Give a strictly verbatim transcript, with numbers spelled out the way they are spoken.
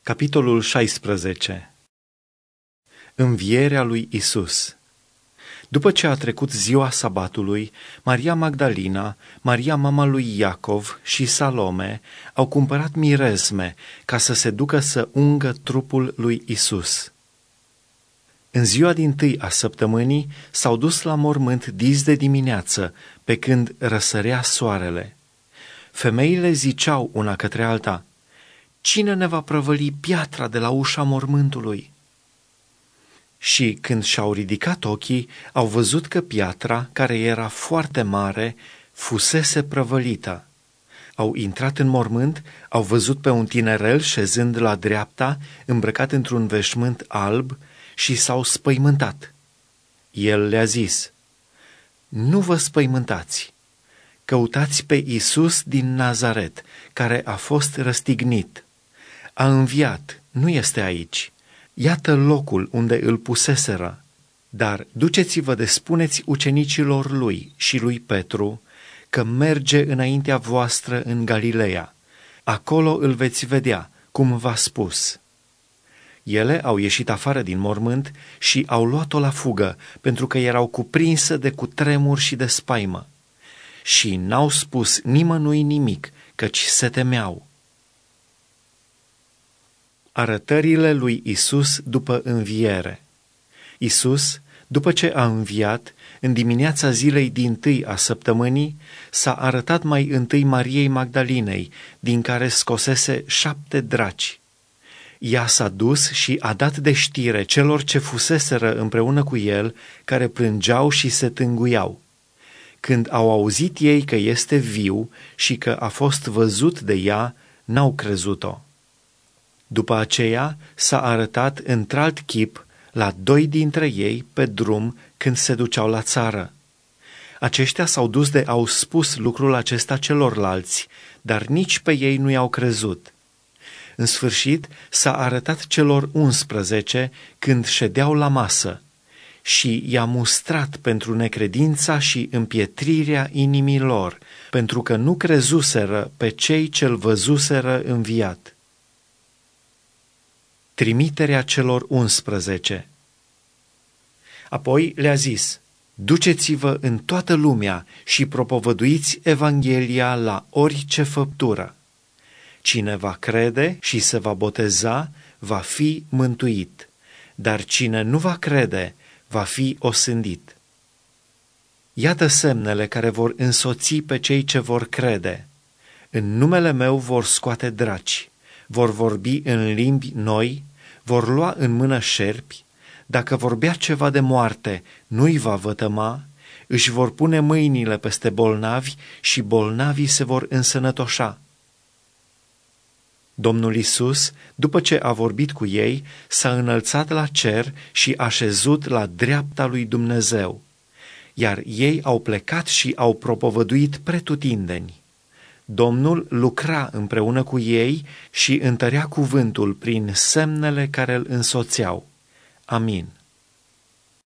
Capitolul șaisprezece. Învierea lui Isus. După ce a trecut ziua sabatului, Maria Magdalina, Maria mama lui Iacov și Salome au cumpărat mirezme ca să se ducă să ungă trupul lui Isus. În ziua dintâi a săptămânii s-au dus la mormânt dis de dimineață, pe când răsărea soarele. Femeile ziceau una către alta: „Cine ne va prăvăli piatra de la ușa mormântului?” Și când și-au ridicat ochii, au văzut că piatra, care era foarte mare, fusese prăvălită. Au intrat în mormânt, au văzut pe un tinerel șezând la dreapta, îmbrăcat într-un veșmânt alb, și s-au spăimântat. El le-a zis: „Nu vă spăimântați! Căutați pe Isus din Nazaret, care a fost răstignit. A înviat, nu este aici. Iată locul unde îl puseseră. Dar duceți-vă de spuneți ucenicilor lui și lui Petru că merge înaintea voastră în Galileea. Acolo îl veți vedea, cum v-a spus.” Ele au ieșit afară din mormânt și au luat-o la fugă, pentru că erau cuprinse de cutremur și de spaimă. Și n-au spus nimănui nimic, căci se temeau. Arătările lui Isus după înviere. Isus, după ce a înviat, în dimineața zilei dintâi a săptămânii, s-a arătat mai întâi Mariei Magdalinei, din care scosese șapte draci. Ea s-a dus și a dat de știre celor ce fuseseră împreună cu el, care plângeau și se tânguiau. Când au auzit ei că este viu și că a fost văzut de ea, n-au crezut-o. După aceea s-a arătat într-alt chip la doi dintre ei pe drum când se duceau la țară. Aceștia s-au dus de au spus lucrul acesta celorlalți, dar nici pe ei nu i-au crezut. În sfârșit s-a arătat celor unsprezece când ședeau la masă și i-a mustrat pentru necredința și împietrirea inimilor, pentru că nu crezuseră pe cei ce-l văzuseră înviat. Trimiterea celor unsprezece. Apoi le-a zis: „Duceți-vă în toată lumea și propovăduiți Evanghelia la orice făptură. Cine va crede și se va boteza, va fi mântuit, dar cine nu va crede, va fi osândit. Iată semnele care vor însoți pe cei ce vor crede. În numele meu vor scoate draci, vor vorbi în limbi noi, vor lua în mână șerpi, dacă vorbea ceva de moarte, nu-i va vătăma, își vor pune mâinile peste bolnavi și bolnavii se vor însănătoșa.” Domnul Isus, după ce a vorbit cu ei, s-a înălțat la cer și a șezut la dreapta lui Dumnezeu, iar ei au plecat și au propovăduit pretutindeni. Domnul lucra împreună cu ei și întărea cuvântul prin semnele care îl însoțeau. Amin.